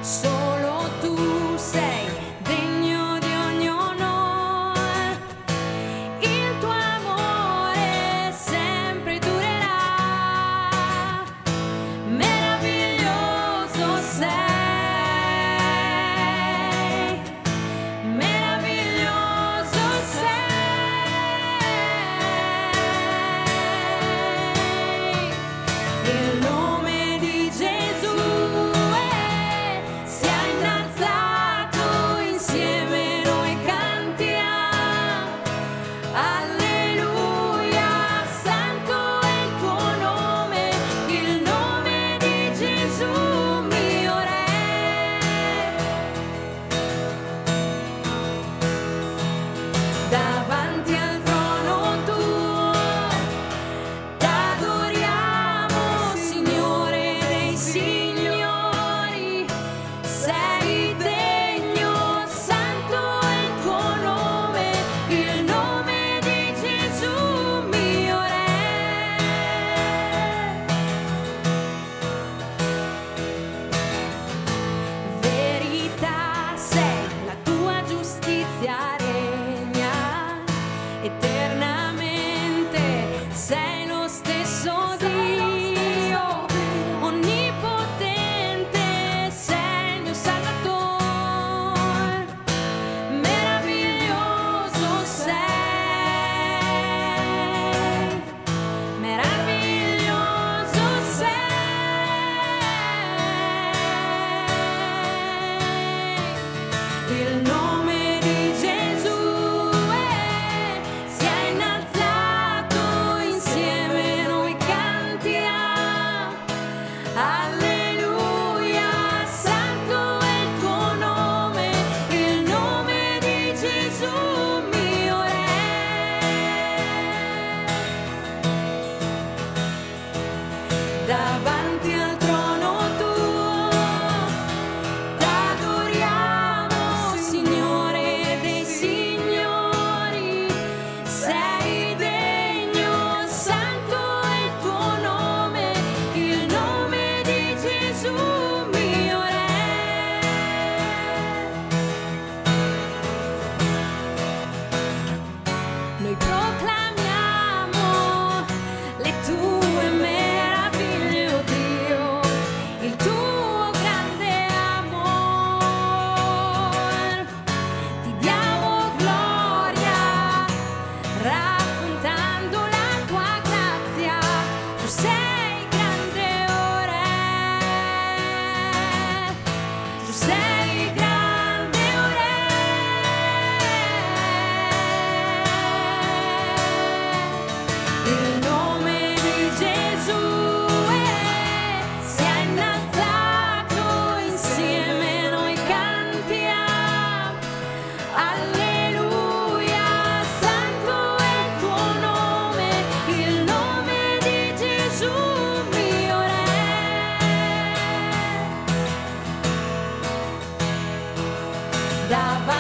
Solo tu sei degno di ogni onore, il tuo amore sempre durerà, meraviglioso sei, meraviglioso sei, il nome di Gesù. Davanti al trono tuo t'adoriamo, Signore dei signori, sei degno, santo è il tuo nome, il nome di Gesù mio Re. Verità sei, la tua giustizia eternamente, sei lo stesso Dio, onnipotente, sei il mio Salvatore, meraviglioso sei, meraviglioso sei, il nome di Gesù. Alleluia, santo è il tuo nome, il nome di Gesù mio Re. Davanti al trono tuo t'adoriamo, Signore dei signori, sei degno, santo è il tuo nome, il nome di Gesù mio Re. Noi proclamiamo le tue meraviglie, oh Dio, il tuo grande amor. Ti diamo gloria, raccontando la tua grazia. Tu sei grande, oh Re. Tu sei grande, oh Re. Il nome di Gesù si è innalzato, insieme noi cantiamo. Alleluia, santo è il tuo nome, il nome di Gesù mio Re. Davanti